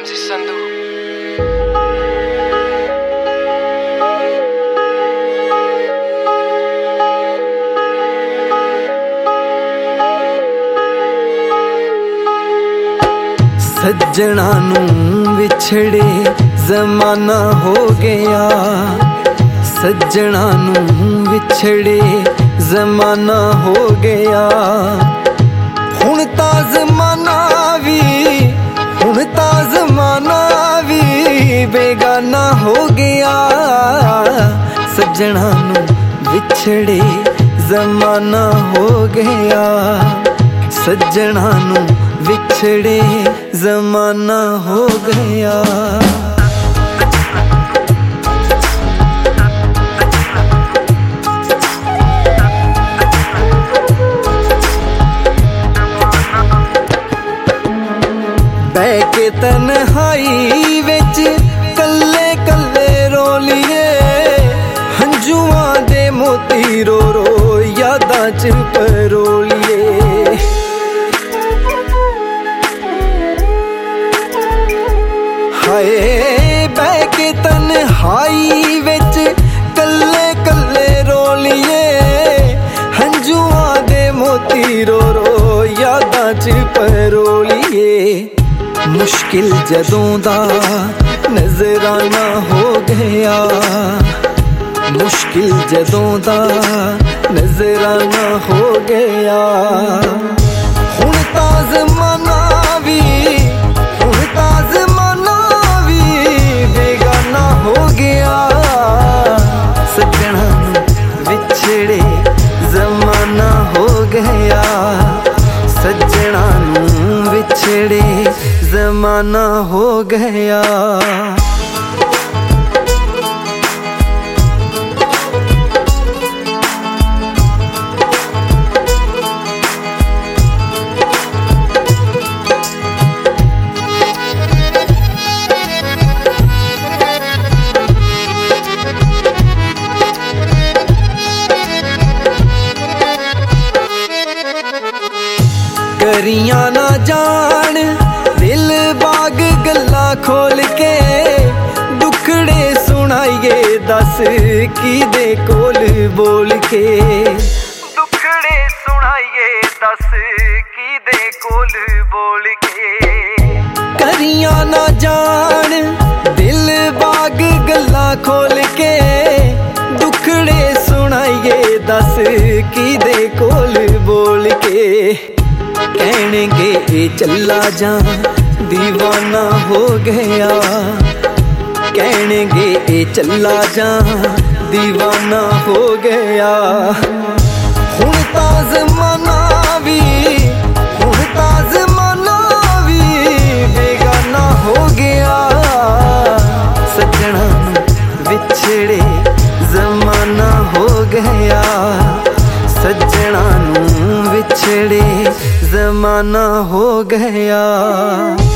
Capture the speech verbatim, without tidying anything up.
M C Sandhu. सज्जणा नूं विछड़े जमाना हो गया, सज्जणा नूं विछड़े जमाना हो गया। हुण तां जमाना भी हुण तां जमाना भी बेगाना हो गया। सज्जणा नूं विछड़े जमाना हो गया, सज्जणा नूं विछड़े जमाना हो गया। बह के तन्हाई विच कल्ले कल्ले रोलिए, हंजुआं दे मोती रो रो यादां च परोलिए। हाय बह के तन्हाई विच कल्ले कल्ले रोलिए, हंजुआं दे मोती रो रो यादां च परोलिए। मुश्किल जदों दा नजराना हो गया, मुश्किल जदों दा नजराना हो गया। हुण तां ज़माना भी हुण तां ज़माना भी बेगाना हो गया। सज्जणा नूं विछड़े ज़माना हो गया, सज्जणा नूं विछड़े ज़माना हो गया। करियां ना जान दिल बाग गल्लां खोल के, दुखड़े सुनाइए दस की दे कोल बोल के। दुखड़े सुनाइए दस की दे कोल बोल के। करियां ना जान दिल बाग गल्लां खोल के, दुखड़े सुनाइए दस की दे कोल बोल के। कहणगे ए चला जा दीवाना हो गया, कहणगे ए चला जा दीवाना हो गया। हुण तां ज़माना भी हुण तां ज़माना भी बेगाना हो गया। सज्जणा नूं विछड़े ज़माना हो गया, सज्जणा नूं विछड़े ज़माना हो गया।